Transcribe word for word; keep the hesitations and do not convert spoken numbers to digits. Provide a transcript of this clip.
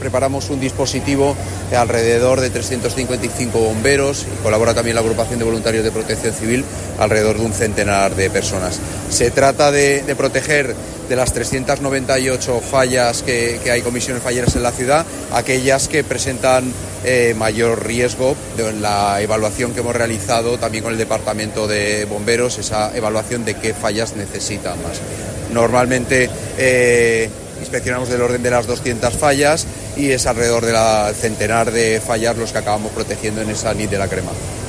preparamos un dispositivo alrededor de trescientos cincuenta y cinco bomberos y colabora también la agrupación de voluntarios de protección civil, alrededor de un centenar de personas. Se trata de, de proteger de las trescientas noventa y ocho fallas que, que hay, comisiones falleras en la ciudad, aquellas que presentan eh, mayor riesgo. De la evaluación que hemos realizado también con el Departamento de Bomberos, esa evaluación de qué fallas necesitan más. Normalmente eh, inspeccionamos del orden de las doscientas fallas y es alrededor del centenar de fallas los que acabamos protegiendo en esa Nit de la Crema.